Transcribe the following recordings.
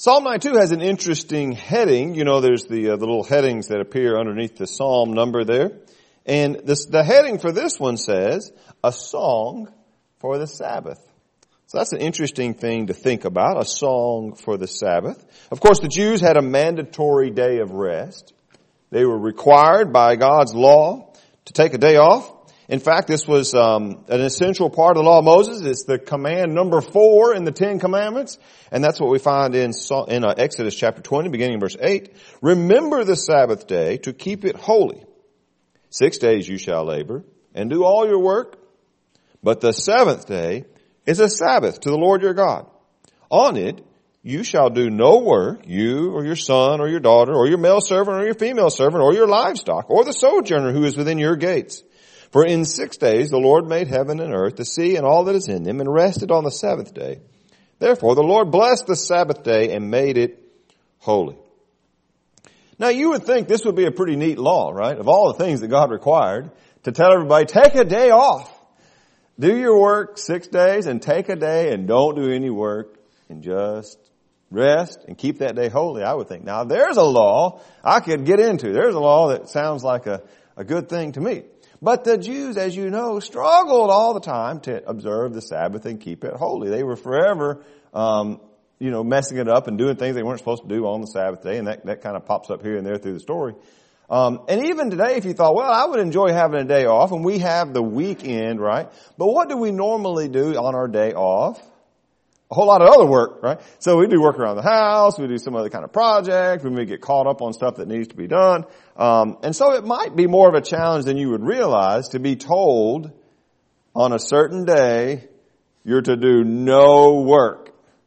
Psalm 92 has an interesting heading. You know, there's the little headings that appear underneath the psalm number there. And the heading for this one says, a song for the Sabbath. So that's an interesting thing to think about, a song for the Sabbath. Of course, the Jews had a mandatory day of rest. They were required by God's law to take a day off. In fact, this was an essential part of the law of Moses. It's the command number 4 in the 10 Commandments. And that's what we find in Exodus chapter 20, beginning in verse 8. Remember the Sabbath day to keep it holy. 6 days you shall labor and do all your work. But the seventh day is a Sabbath to the Lord your God. On it you shall do no work, you or your son or your daughter or your male servant or your female servant or your livestock or the sojourner who is within your gates. For in 6 days the Lord made heaven and earth, the sea and all that is in them, and rested on the seventh day. Therefore the Lord blessed the Sabbath day and made it holy. Now you would think this would be a pretty neat law, right? Of all the things that God required, to tell everybody, take a day off. Do your work 6 days and take a day and don't do any work and just rest and keep that day holy, I would think. Now there's a law I could get into. There's a law that sounds like a good thing to me. But the Jews, as you know, struggled all the time to observe the Sabbath and keep it holy. They were forever, messing it up and doing things they weren't supposed to do on the Sabbath day. And that kind of pops up here and there through the story. And even today, if you thought, well, I would enjoy having a day off, and we have the weekend, right? But what do we normally do on our day off? A whole lot of other work, right? So we do work around the house, we do some other kind of project, we may get caught up on stuff that needs to be done. And so it might be more of a challenge than you would realize to be told on a certain day you're to do no work.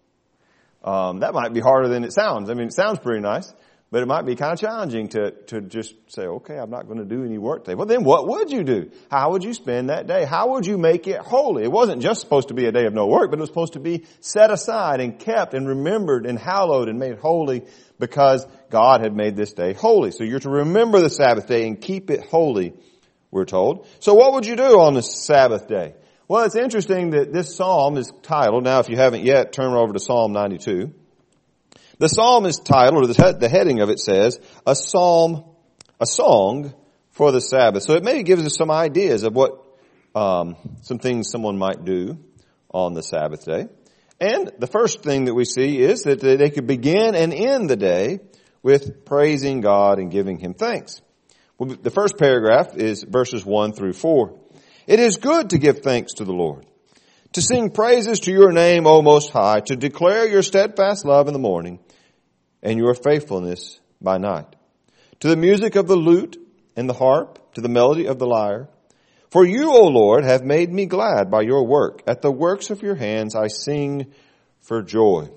That might be harder than it sounds. I mean, it sounds pretty nice, but it might be kind of challenging to just say, okay, I'm not going to do any work today. Well, then what would you do? How would you spend that day? How would you make it holy? It wasn't just supposed to be a day of no work, but it was supposed to be set aside and kept and remembered and hallowed and made holy because God had made this day holy. So you're to remember the Sabbath day and keep it holy, we're told. So what would you do on the Sabbath day? Well, it's interesting that this psalm is titled, now if you haven't yet, turn over to Psalm 92. The psalm is titled, or the heading of it says, a song for the Sabbath. So it maybe gives us some ideas of what, some things someone might do on the Sabbath day. And the first thing that we see is that they could begin and end the day with praising God and giving Him thanks. Well, the first paragraph is verses 1 through 4. It is good to give thanks to the Lord, to sing praises to your name, O Most High, to declare your steadfast love in the morning and your faithfulness by night. To the music of the lute and the harp, to the melody of the lyre. For you, O Lord, have made me glad by your work. At the works of your hands I sing for joy.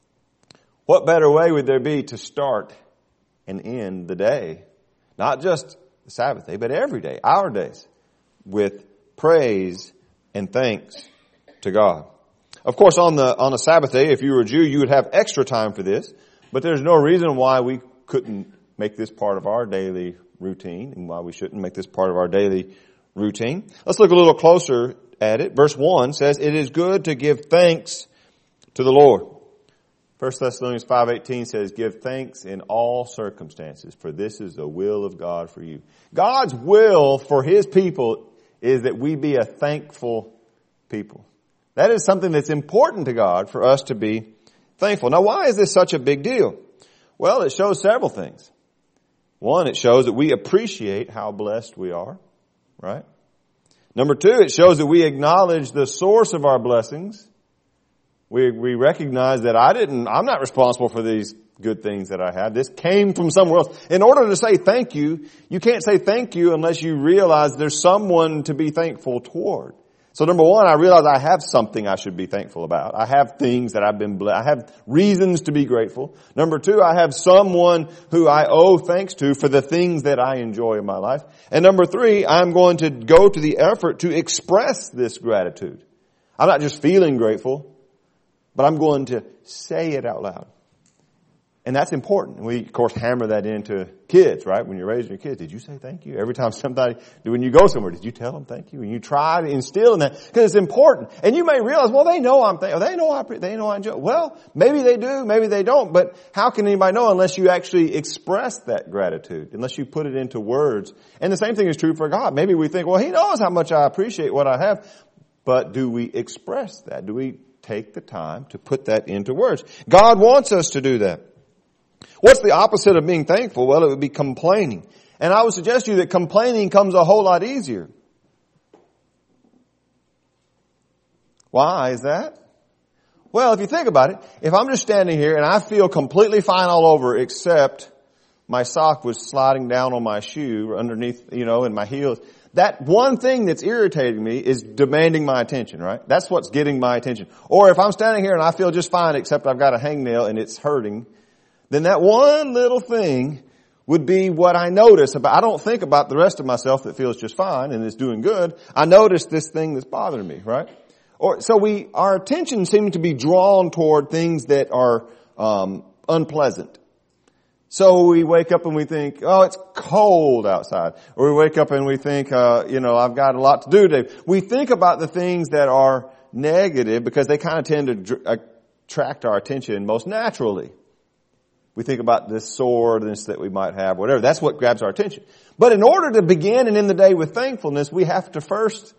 What better way would there be to start and end the day? Not just the Sabbath day, but every day, our days, with praise and thanks to God. Of course, on a Sabbath day, if you were a Jew, you would have extra time for this. But there's no reason why we couldn't make this part of our daily routine and why we shouldn't make this part of our daily routine. Let's look a little closer at it. Verse 1 says, it is good to give thanks to the Lord. 1 Thessalonians 5:18 says, give thanks in all circumstances, for this is the will of God for you. God's will for His people is that we be a thankful people. That is something that's important to God for us to be thankful. Now, why is this such a big deal? Well, it shows several things. One, it shows that we appreciate how blessed we are, right? Number two, it shows that we acknowledge the source of our blessings. We recognize that I'm not responsible for these good things that I have. This came from somewhere else. In order to say thank you, you can't say thank you unless you realize there's someone to be thankful toward. So number one, I realize I have something I should be thankful about. I have things that I've been blessed. I have reasons to be grateful. Number two, I have someone who I owe thanks to for the things that I enjoy in my life. And number three, I'm going to go to the effort to express this gratitude. I'm not just feeling grateful, but I'm going to say it out loud And that's important. We, of course, hammer that into kids, right? When you're raising your kids, did you say thank you? Every time when you go somewhere, did you tell them thank you? And you try to instill in that, because it's important. And you may realize, well, they know they know I enjoy. Well, maybe they do, maybe they don't, but how can anybody know unless you actually express that gratitude, unless you put it into words? And the same thing is true for God. Maybe we think, well, He knows how much I appreciate what I have, but do we express that? Do we take the time to put that into words? God wants us to do that. What's the opposite of being thankful? Well, it would be complaining. And I would suggest to you that complaining comes a whole lot easier. Why is that? Well, if you think about it, if I'm just standing here and I feel completely fine all over except my sock was sliding down on my shoe underneath, in my heels, that one thing that's irritating me is demanding my attention, right? That's what's getting my attention. Or if I'm standing here and I feel just fine except I've got a hangnail and it's hurting, then that one little thing would be what I notice about. I don't think about the rest of myself that feels just fine and is doing good. I notice this thing that's bothering me, right? Our attention seems to be drawn toward things that are unpleasant. So we wake up and we think, oh, it's cold outside. Or we wake up and we think, I've got a lot to do today. We think about the things that are negative because they kind of tend to attract our attention most naturally. We think about this soreness that we might have, whatever. That's what grabs our attention. But in order to begin and end the day with thankfulness, we have to first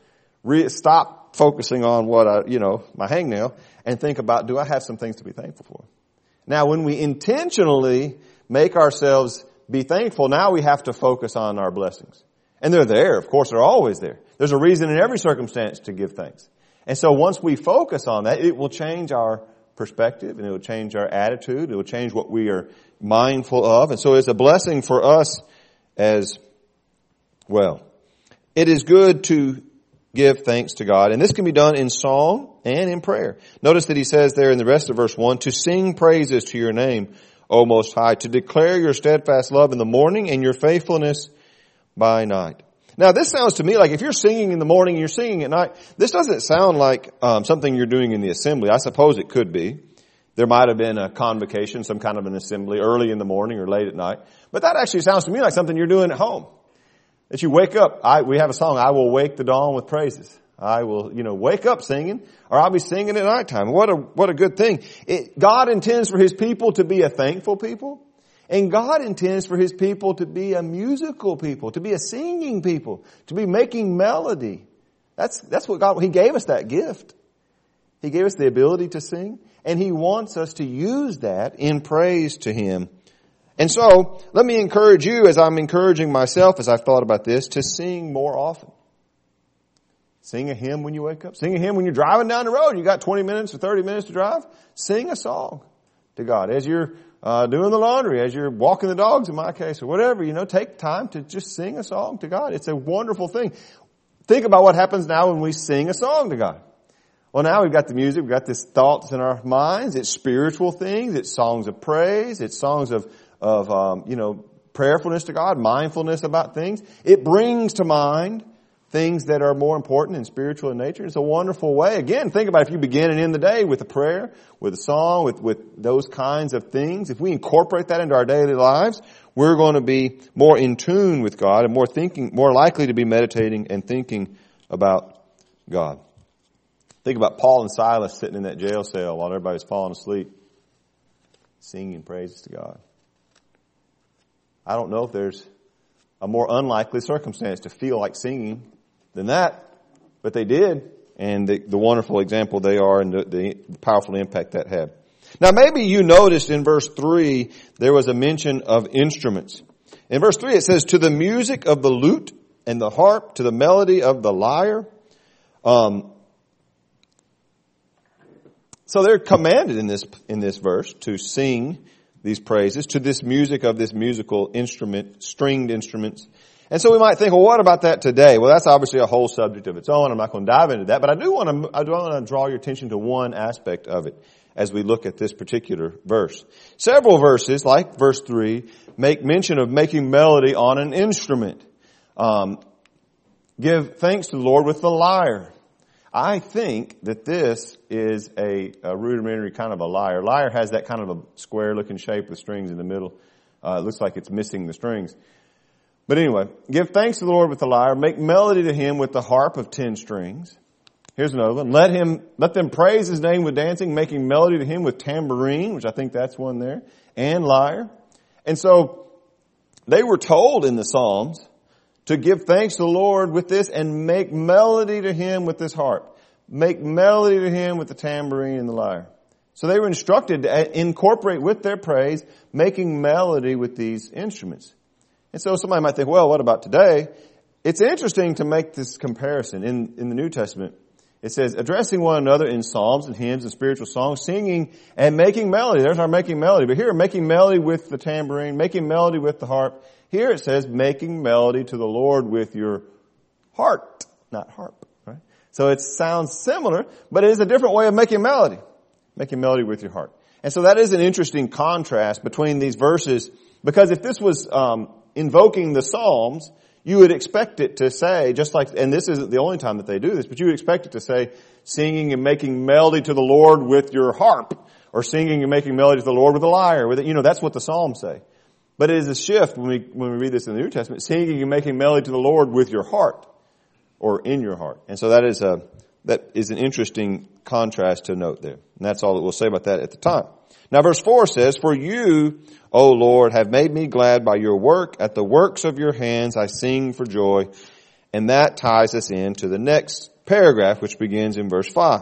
stop focusing on my hangnail and think about, do I have some things to be thankful for? Now, when we intentionally make ourselves be thankful, now we have to focus on our blessings. And they're there. Of course, they're always there. There's a reason in every circumstance to give thanks. And so once we focus on that, it will change our perspective and it will change our attitude. It will change what we are mindful of. And so it's a blessing for us as well. It is good to give thanks to God. And this can be done in song and in prayer. Notice that he says there in the rest of verse 1, to sing praises to your name, O Most High, to declare your steadfast love in the morning and your faithfulness by night. Now, this sounds to me like if you're singing in the morning and you're singing at night, this doesn't sound like something you're doing in the assembly. I suppose it could be. There might have been a convocation, some kind of an assembly early in the morning or late at night. But that actually sounds to me like something you're doing at home. That you wake up. We have a song, I will wake the dawn with praises. I will, wake up singing, or I'll be singing at nighttime. What a good thing. God intends for His people to be a thankful people. And God intends for His people to be a musical people, to be a singing people, to be making melody. That's what God, He gave us that gift. He gave us the ability to sing, and He wants us to use that in praise to Him. And so, let me encourage you, as I'm encouraging myself, as I've thought about this, to sing more often. Sing a hymn when you wake up. Sing a hymn when you're driving down the road. You got 20 minutes or 30 minutes to drive. Sing a song to God. As you're doing the laundry, as you're walking the dogs in my case, or whatever, take time to just sing a song to God. It's a wonderful thing. Think about what happens now when we sing a song to God. Well, now we've got the music, we've got these thoughts in our minds. It's spiritual things, it's songs of praise, it's songs of prayerfulness to God, mindfulness about things. It brings to mind things that are more important and spiritual in nature. It's a wonderful way. Again, think about if you begin and end the day with a prayer, with a song, with those kinds of things. If we incorporate that into our daily lives, we're going to be more in tune with God and more likely to be meditating and thinking about God. Think about Paul and Silas sitting in that jail cell while everybody's falling asleep, singing praises to God. I don't know if there's a more unlikely circumstance to feel like singing than that, but they did, and the wonderful example they are and the powerful impact that had. Now maybe you noticed in verse 3 there was a mention of instruments. In verse 3 it says, to the music of the lute and the harp, to the melody of the lyre. So they're commanded in this verse to sing these praises to this music of this musical instrument, stringed instruments. And so we might think, well, what about that today? Well, that's obviously a whole subject of its own. I'm not going to dive into that, but I do want to draw your attention to one aspect of it as we look at this particular verse. Several verses, like verse 3, make mention of making melody on an instrument. Give thanks to the Lord with the lyre. I think that this is a rudimentary kind of a lyre. Lyre has that kind of a square-looking shape with strings in the middle. It looks like it's missing the strings. But anyway, give thanks to the Lord with the lyre. Make melody to Him with the harp of 10 strings. Here's another one. Let them praise His name with dancing, making melody to Him with tambourine, which I think that's one there, and lyre. And so they were told in the Psalms to give thanks to the Lord with this and make melody to Him with this harp. Make melody to Him with the tambourine and the lyre. So they were instructed to incorporate with their praise, making melody with these instruments. And so somebody might think, well, what about today? It's interesting to make this comparison. In the New Testament, it says, addressing one another in psalms and hymns and spiritual songs, singing and making melody. There's our making melody. But here, making melody with the tambourine, making melody with the harp. Here it says, making melody to the Lord with your heart, not harp. Right? So it sounds similar, but it is a different way of making melody. Making melody with your heart. And so that is an interesting contrast between these verses, because if this was invoking the Psalms, you would expect it to say, just like, and this isn't the only time that they do this, but you would expect it to say, singing and making melody to the Lord with your harp, or singing and making melody to the Lord with a lyre. That's what the Psalms say. But it is a shift when we read this in the New Testament, singing and making melody to the Lord with your heart, or in your heart. And so that is an interesting contrast to note there. And that's all that we'll say about that at the time. Now verse 4 says, for you, O Lord, have made me glad by your work. At the works of your hands I sing for joy. And that ties us into the next paragraph, which begins in verse 5.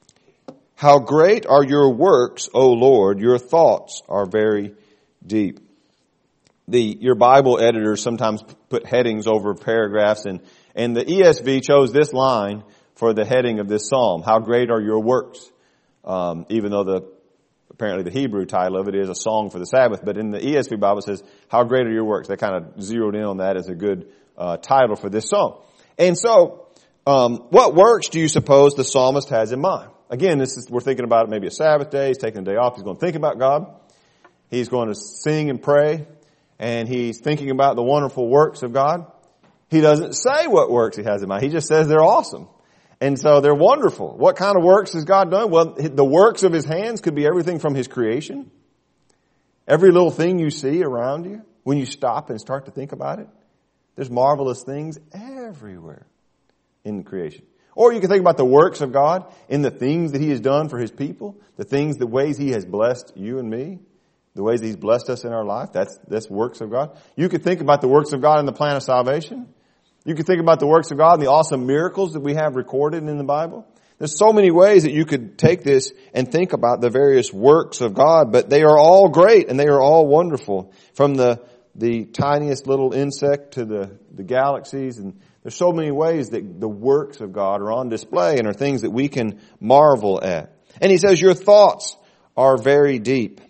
How great are your works, O Lord, your thoughts are very deep. Your Bible editors sometimes put headings over paragraphs, and the ESV chose this line for the heading of this psalm. How great are your works? Even though apparently the Hebrew title of it is a song for the Sabbath, but in the ESV Bible it says, how great are your works? They kind of zeroed in on that as a good title for this song. And so, what works do you suppose the psalmist has in mind? Again, we're thinking about it maybe a Sabbath day. He's taking a day off. He's going to think about God. He's going to sing and pray. And he's thinking about the wonderful works of God. He doesn't say what works he has in mind. He just says they're awesome. And so they're wonderful. What kind of works has God done? Well, the works of His hands could be everything from His creation. Every little thing you see around you, when you stop and start to think about it, there's marvelous things everywhere in creation. Or you can think about the works of God in the things that He has done for His people, the ways He has blessed you and me. The ways that He's blessed us in our life, that's works of God. You could think about the works of God in the plan of salvation. You could think about the works of God and the awesome miracles that we have recorded in the Bible. There's so many ways that you could take this and think about the various works of God, but they are all great and they are all wonderful. From the tiniest little insect to the galaxies, and there's so many ways that the works of God are on display and are things that we can marvel at. And he says, your thoughts are very deep.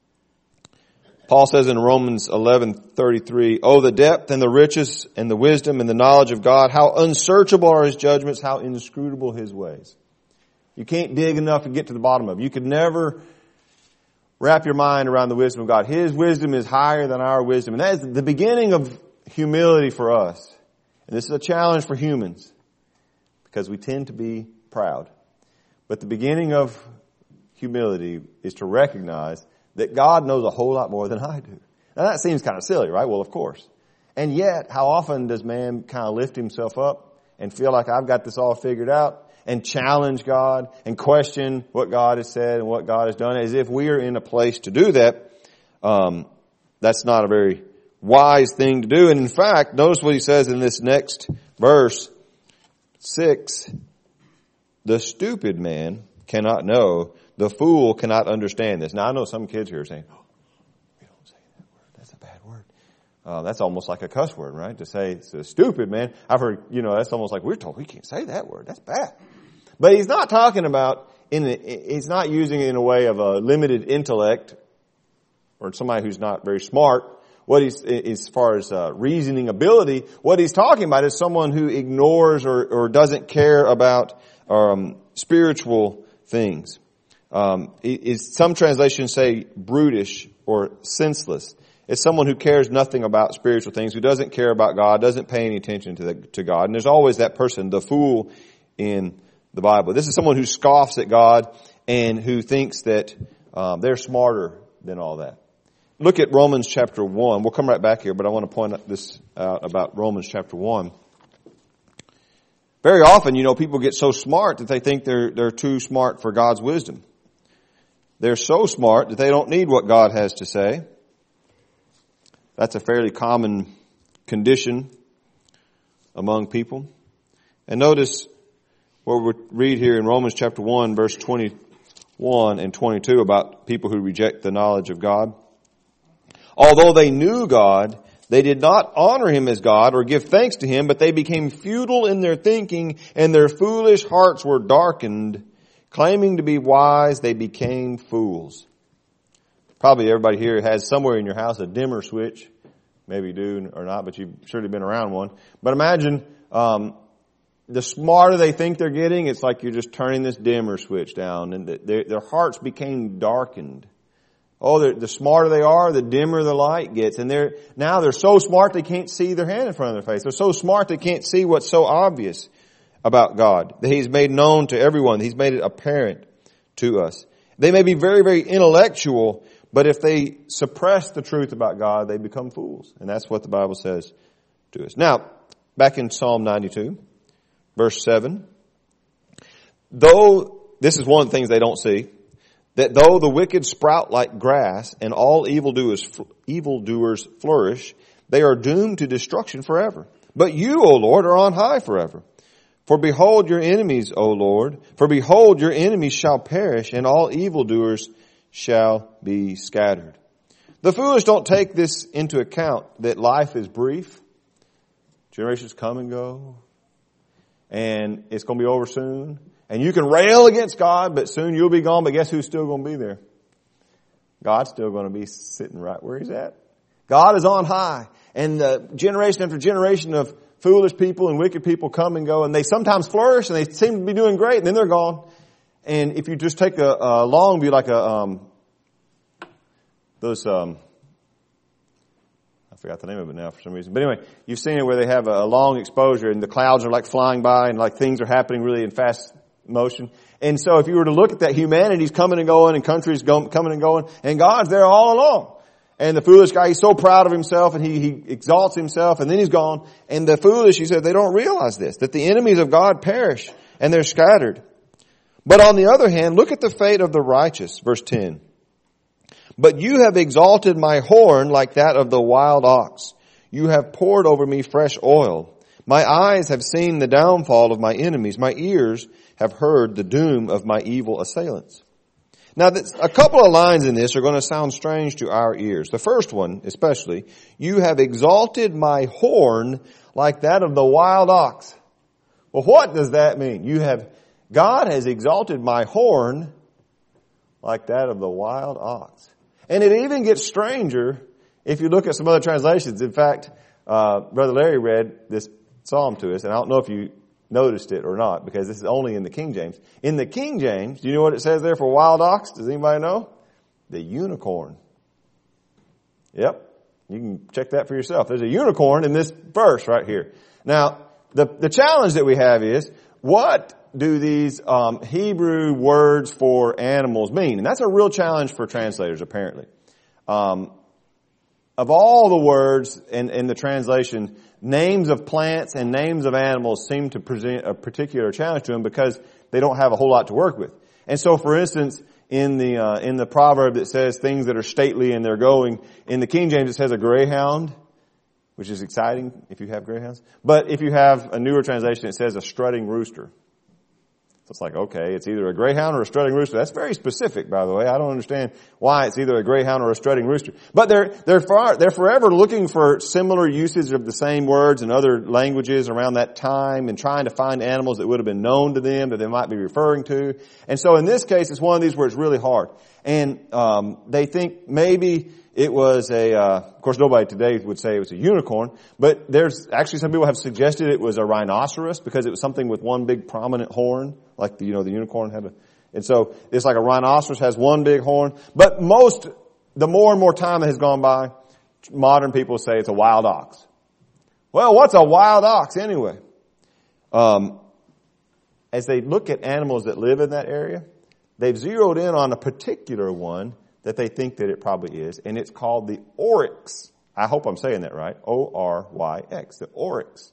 Paul says in Romans 11:33, oh, the depth and the riches and the wisdom and the knowledge of God, how unsearchable are His judgments, how inscrutable His ways. You can't dig enough and get to the bottom of it. You could never wrap your mind around the wisdom of God. His wisdom is higher than our wisdom. And that is the beginning of humility for us. And this is a challenge for humans because we tend to be proud. But the beginning of humility is to recognize that God knows a whole lot more than I do. Now that seems kind of silly, right? Well, of course. And yet, how often does man kind of lift himself up and feel like I've got this all figured out and challenge God and question what God has said and what God has done, as if we are in a place to do that? That's not a very wise thing to do. And in fact, notice what he says in this next verse, 6. The stupid man cannot know. The fool cannot understand this. Now, I know some kids here are saying, oh, we don't say that word. That's a bad word. That's almost like a cuss word, right? To say it's a stupid man. I've heard, that's almost like we're told we can't say that word. That's bad. But he's not talking about, he's not using it in a way of a limited intellect or somebody who's not very smart. As far as reasoning ability, what he's talking about is someone who ignores or doesn't care about spiritual things. Some translations say brutish or senseless. It's someone who cares nothing about spiritual things, who doesn't care about God, doesn't pay any attention to God. And there's always that person, the fool in the Bible. This is someone who scoffs at God and who thinks that they're smarter than all that. Look at Romans chapter 1. We'll come right back here, but I want to point this out about Romans chapter 1. Very often, people get so smart that they think they're too smart for God's wisdom. They're so smart that they don't need what God has to say. That's a fairly common condition among people. And notice what we read here in Romans chapter 1, verse 21 and 22 about people who reject the knowledge of God. Although they knew God, they did not honor Him as God or give thanks to Him, but they became futile in their thinking, and their foolish hearts were darkened. Claiming to be wise, they became fools. Probably everybody here has somewhere in your house a dimmer switch. Maybe you do or not, but you've surely been around one. But imagine the smarter they think they're getting, it's like you're just turning this dimmer switch down, and their hearts became darkened. Oh, the smarter they are, the dimmer the light gets. And they're so smart they can't see their hand in front of their face. They're so smart they can't see what's so obvious about God, that He's made known to everyone. He's made it apparent to us. They may be very, very intellectual, but if they suppress the truth about God, they become fools. And that's what the Bible says to us. Now, back in Psalm 92, verse 7. This is one of the things they don't see, that though the wicked sprout like grass and all evildoers flourish, they are doomed to destruction forever. But you, O Lord, are on high forever. For behold your enemies, O Lord. For behold your enemies shall perish, and all evildoers shall be scattered. The foolish don't take this into account, that life is brief. Generations come and go. And it's going to be over soon. And you can rail against God, but soon you'll be gone. But guess who's still going to be there? God's still going to be sitting right where He's at. God is on high. And generation after generation of foolish people and wicked people come and go. And they sometimes flourish and they seem to be doing great. And then they're gone. And if you just take a long view, like I forgot the name of it now for some reason. But anyway, you've seen it where they have a long exposure and the clouds are like flying by and like things are happening really in fast motion. And so if you were to look at that, humanity's coming and going and countries coming and going, and God's there all along. And the foolish guy, he's so proud of himself and he exalts himself and then he's gone. And the foolish, he said, they don't realize this, that the enemies of God perish and they're scattered. But on the other hand, look at the fate of the righteous, verse 10. But you have exalted my horn like that of the wild ox. You have poured over me fresh oil. My eyes have seen the downfall of my enemies. My ears have heard the doom of my evil assailants. Now, a couple of lines in this are going to sound strange to our ears. The first one, especially, you have exalted my horn like that of the wild ox. Well, what does that mean? God has exalted my horn like that of the wild ox. And it even gets stranger if you look at some other translations. In fact, Brother Larry read this psalm to us, and I don't know if you noticed it or not, because this is only in the King James. In the King James, do you know what it says there for wild ox? Does anybody know? The unicorn. Yep. You can check that for yourself. There's a unicorn in this verse right here. Now, the challenge that we have is, what do these Hebrew words for animals mean? And that's a real challenge for translators, apparently. Of all the words in the translation, names of plants and names of animals seem to present a particular challenge to them because they don't have a whole lot to work with. And so, for instance, in the proverb that says things that are stately and they're going, in the King James it says a greyhound, which is exciting if you have greyhounds. But if you have a newer translation, it says a strutting rooster. So it's like, okay, it's either a greyhound or a strutting rooster. That's very specific, by the way. I don't understand why it's either a greyhound or a strutting rooster. But they're forever looking for similar usage of the same words in other languages around that time and trying to find animals that would have been known to them that they might be referring to. And so in this case, it's one of these where it's really hard. And they think maybe it was of course nobody today would say it was a unicorn, but there's actually some people have suggested it was a rhinoceros because it was something with one big prominent horn, like the unicorn had and so it's like a rhinoceros has one big horn. But the more and more time that has gone by, modern people say it's a wild ox. Well, what's a wild ox anyway? as they look at animals that live in that area, they've zeroed in on a particular one that they think that it probably is, and it's called the oryx. I hope I'm saying that right. O-R-Y-X, the oryx.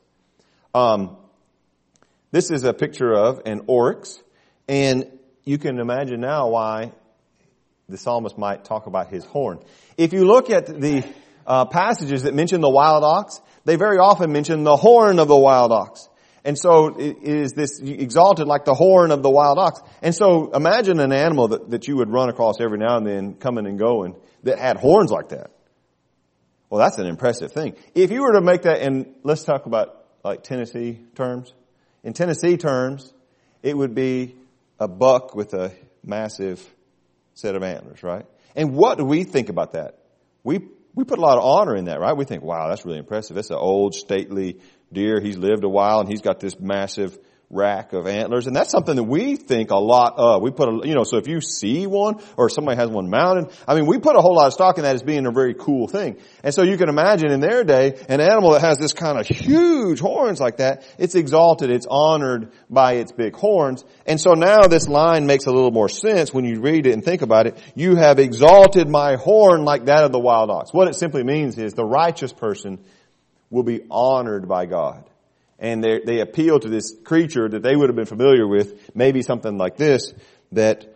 This is a picture of an oryx, and you can imagine now why the psalmist might talk about his horn. If you look at the passages that mention the wild ox, they very often mention the horn of the wild ox. And so it is this exalted like the horn of the wild ox. And so imagine an animal that you would run across every now and then coming and going that had horns like that. Well, that's an impressive thing. If you were to make that, and let's talk about like Tennessee terms. In Tennessee terms, it would be a buck with a massive set of antlers, right? And what do we think about that? We put a lot of honor in that, right? We think, wow, that's really impressive. It's an old, stately deer. He's lived a while, and he's got this massive rack of antlers. And that's something that we think a lot of. We put so if you see one or somebody has one mounted, we put a whole lot of stock in that as being a very cool thing. And so you can imagine in their day, an animal that has this kind of huge horns like that, it's exalted, it's honored by its big horns. And so now this line makes a little more sense when you read it and think about it. You have exalted my horn like that of the wild ox. What it simply means is the righteous person will be honored by God. And they appeal to this creature that they would have been familiar with, maybe something like this, that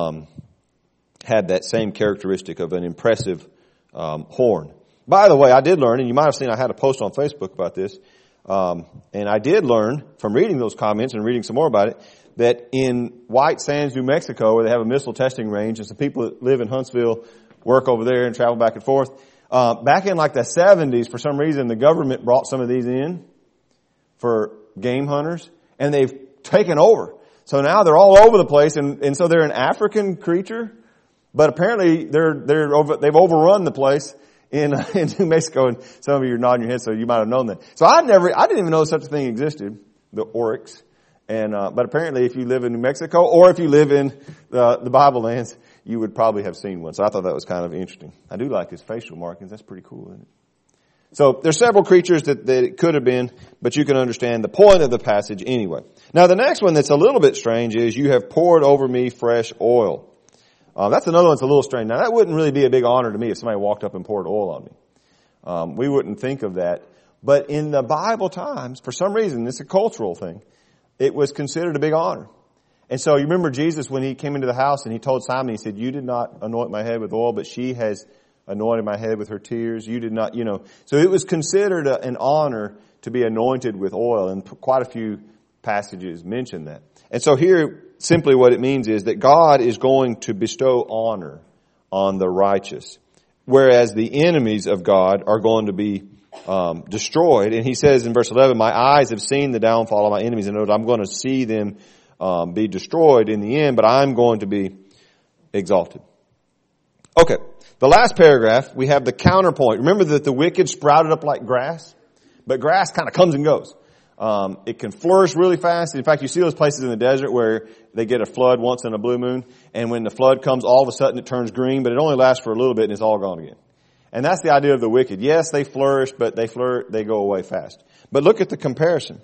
had that same characteristic of an impressive horn. By the way, I did learn, and you might have seen I had a post on Facebook about this, and I did learn from reading those comments and reading some more about it, that in White Sands, New Mexico, where they have a missile testing range, and some people that live in Huntsville work over there and travel back and forth, back in like the 70s, for some reason, the government brought some of these in for game hunters, and they've taken over. So now they're all over the place, and so they're an African creature, but apparently they've overrun the place in New Mexico, and some of you are nodding your head, so you might have known that. So I didn't even know such a thing existed, the oryx. And but apparently if you live in New Mexico, or if you live in the Bible lands, you would probably have seen one. So I thought that was kind of interesting. I do like his facial markings. That's pretty cool, isn't it? So there's several creatures that it could have been, but you can understand the point of the passage anyway. Now the next one that's a little bit strange is, you have poured over me fresh oil. That's another one that's a little strange. Now that wouldn't really be a big honor to me if somebody walked up and poured oil on me. We wouldn't think of that. But in the Bible times, for some reason, it's a cultural thing, it was considered a big honor. And so you remember Jesus when he came into the house and he told Simon, he said, you did not anoint my head with oil, but she has anointed my head with her tears. You did not, So it was considered an honor to be anointed with oil, and quite a few passages mention that. And so here, simply what it means is that God is going to bestow honor on the righteous, whereas the enemies of God are going to be destroyed. And he says in verse 11, my eyes have seen the downfall of my enemies, and I'm going to see them be destroyed in the end, but I'm going to be exalted. Okay. The last paragraph, we have the counterpoint. Remember that the wicked sprouted up like grass? But grass kind of comes and goes. It can flourish really fast. In fact, you see those places in the desert where they get a flood once in a blue moon, and when the flood comes, all of a sudden it turns green, but it only lasts for a little bit and it's all gone again. And that's the idea of the wicked. Yes, they flourish, but they go away fast. But look at the comparison.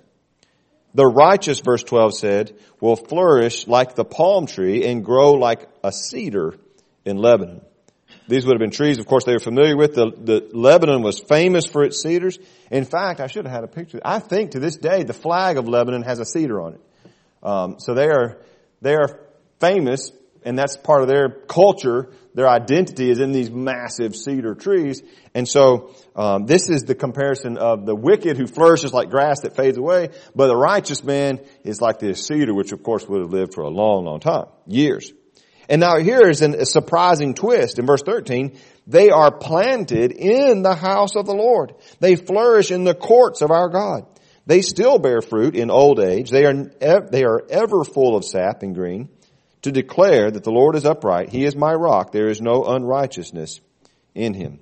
The righteous, verse 12 said, will flourish like the palm tree and grow like a cedar in Lebanon. These would have been trees, of course, they were familiar with. The Lebanon was famous for its cedars. In fact, I should have had a picture. I think to this day, the flag of Lebanon has a cedar on it. So they are famous, and that's part of their culture. Their identity is in these massive cedar trees. And so this is the comparison of the wicked who flourishes like grass that fades away, but the righteous man is like this cedar, which of course would have lived for a long, long time, years. And now here is a surprising twist. In verse 13, they are planted in the house of the Lord. They flourish in the courts of our God. They still bear fruit in old age. They are ever full of sap and green, to declare that the Lord is upright. He is my rock. There is no unrighteousness in him.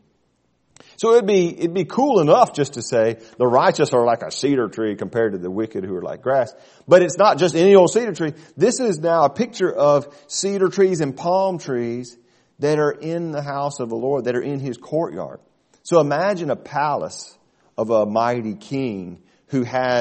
So it'd be cool enough just to say the righteous are like a cedar tree compared to the wicked who are like grass. But it's not just any old cedar tree. This is now a picture of cedar trees and palm trees that are in the house of the Lord, that are in his courtyard. So imagine a palace of a mighty king who has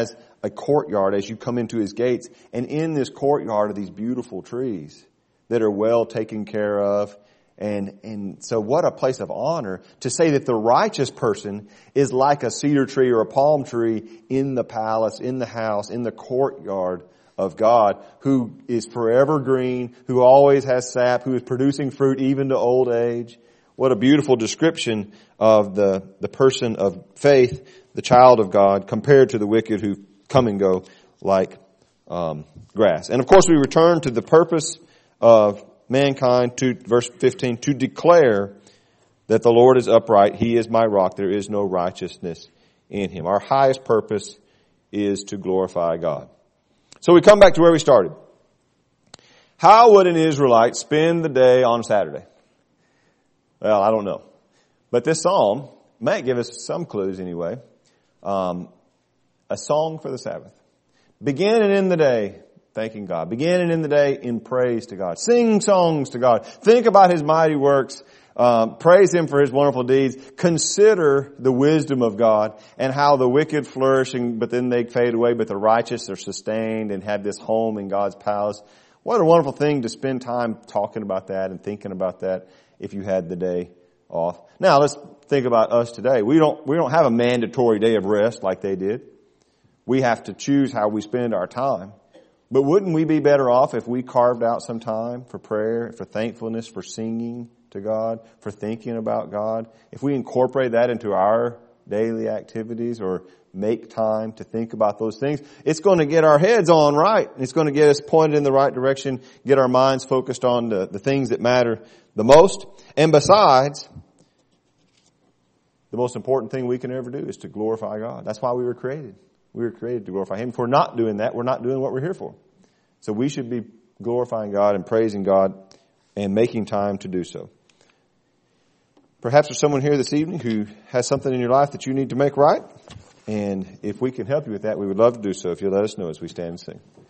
a courtyard as you come into his gates. And in this courtyard are these beautiful trees that are well taken care of. And so what a place of honor to say that the righteous person is like a cedar tree or a palm tree in the palace, in the house, in the courtyard of God, who is forever green, who always has sap, who is producing fruit even to old age. What a beautiful description of the person of faith, the child of God, compared to the wicked who come and go like grass. And of course we return to the purpose of mankind, to verse 15, to declare that the Lord is upright. He is my rock. There is no righteousness in him. Our highest purpose is to glorify God. So we come back to where we started. How would an Israelite spend the day on Saturday? Well, I don't know. But this psalm might give us some clues anyway. A song for the Sabbath. Beginning in the day, thanking God. Beginning in the day in praise to God. Sing songs to God. Think about his mighty works. Praise him for his wonderful deeds. Consider the wisdom of God and how the wicked flourish, but then they fade away, but the righteous are sustained and have this home in God's palace. What a wonderful thing to spend time talking about that and thinking about that if you had the day off. Now let's think about us today. We don't have a mandatory day of rest like they did. We have to choose how we spend our time. But wouldn't we be better off if we carved out some time for prayer, for thankfulness, for singing to God, for thinking about God? If we incorporate that into our daily activities or make time to think about those things, it's going to get our heads on right. It's going to get us pointed in the right direction, get our minds focused on the things that matter the most. And besides, the most important thing we can ever do is to glorify God. That's why we were created. We were created to glorify him. If we're not doing that, we're not doing what we're here for. So we should be glorifying God and praising God and making time to do so. Perhaps there's someone here this evening who has something in your life that you need to make right. And if we can help you with that, we would love to do so if you'll let us know as we stand and sing.